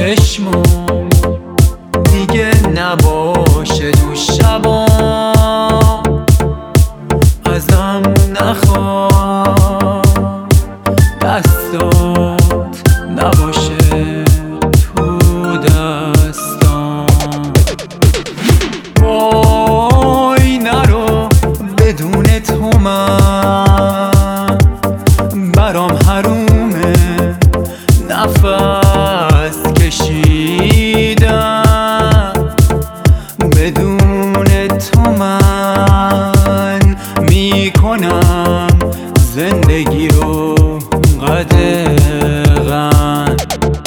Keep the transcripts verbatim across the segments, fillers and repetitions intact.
چشمم دیگه نباشه تو شبا، ازم نخواه دستات نباشه تو دستام. وای نرو بدون تو من برام حرومه نفس کشیدم، بدون تو من میکنم زندگی رو قدغن.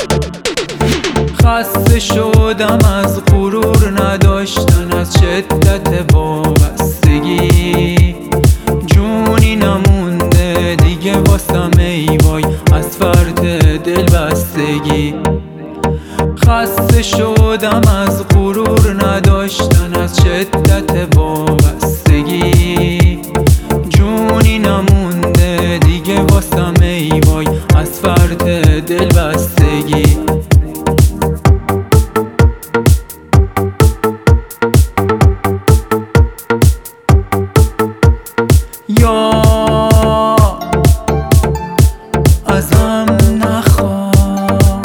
خسته شدم از غرور نداشتن، از شدت وابستگی جونی نمونده دیگه واسم ای وای از فرط دلبستگی. خسته شدم از غرور نداشتن، از شدت وابستگی جونی نمونده دیگه واسم ای وای از فرط دلبستگی. یا ازم نخواه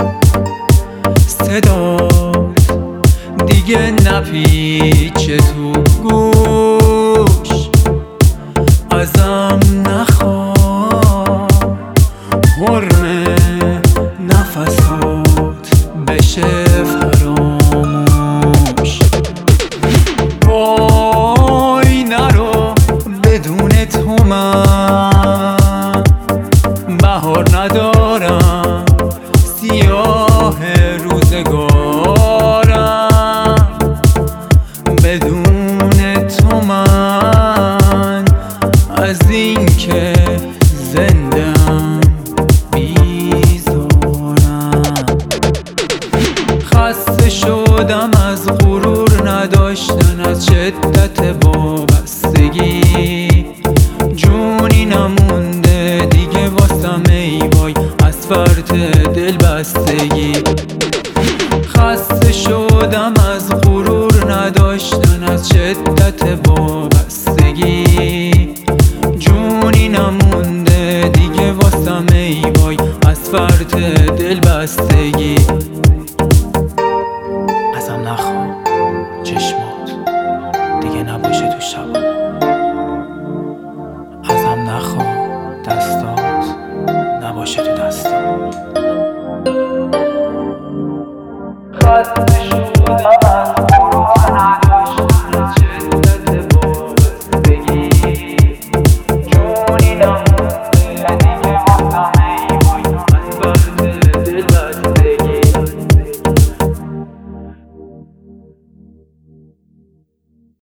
صدات دیگه نپیچه تو گوش، ازم نخواه حرمه نفسات بشه فراموش. وای نرو بدون تو من بهار ندارم، سیاه روزگارم، بدون تو من از این که زندم بیزارم. خسته شدم از غرور نداشتن، از شدت وابستگی جونی نمونده دیگه واسم ای وای از فرط دلبستگی. خسته شدم از غرور نداشتن، از شدت وابستگی جونی نمونده دیگه واسم ای وای از فرط دلبستگی. ازم نخواه چشمات دیگه نباشه تو شبا، ازم نخواه دستات نباشه تو دستام. خسته شدم از